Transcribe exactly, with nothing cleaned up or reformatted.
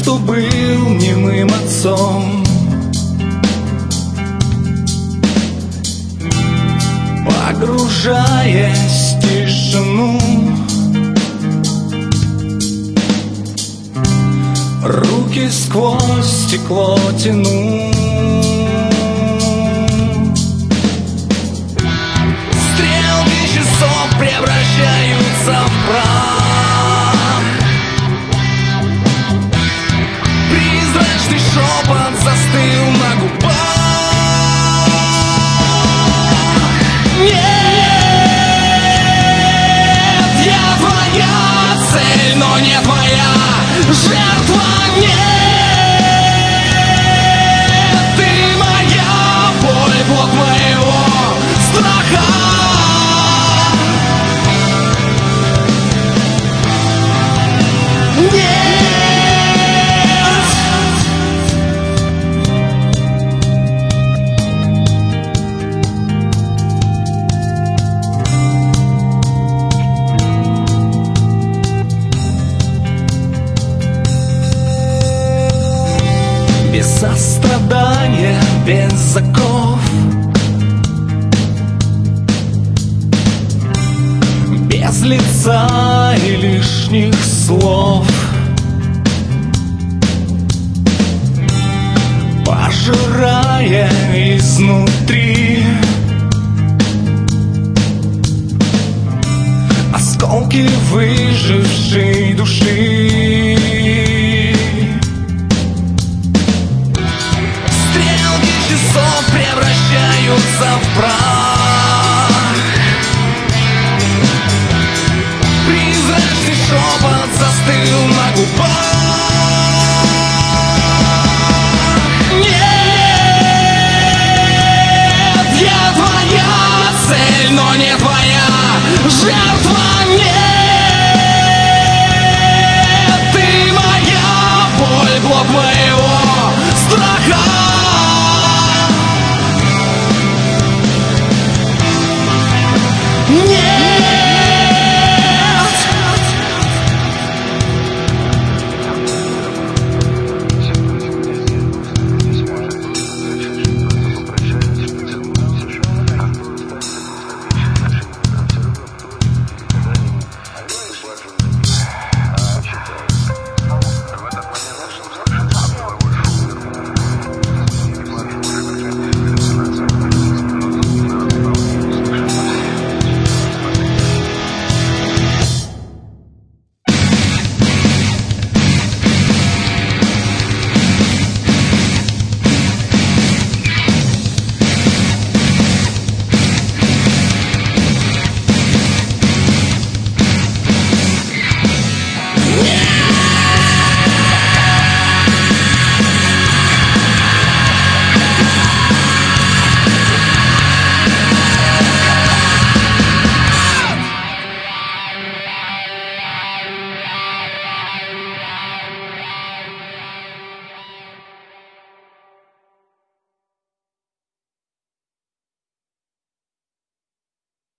что был немым отцом. Погружаясь в тишину, руки сквозь стекло тяну. Стрелки часов превращаются в прах. Призрачный шепот застыл на губах. Нет, я твоя цель, но не твоя жертва. Нет, ты моя боль, плод моего страха. Без сострадания, без оков, без лица и лишних слов, пожирая изнутри осколки выжившей души. Превращаются в прах.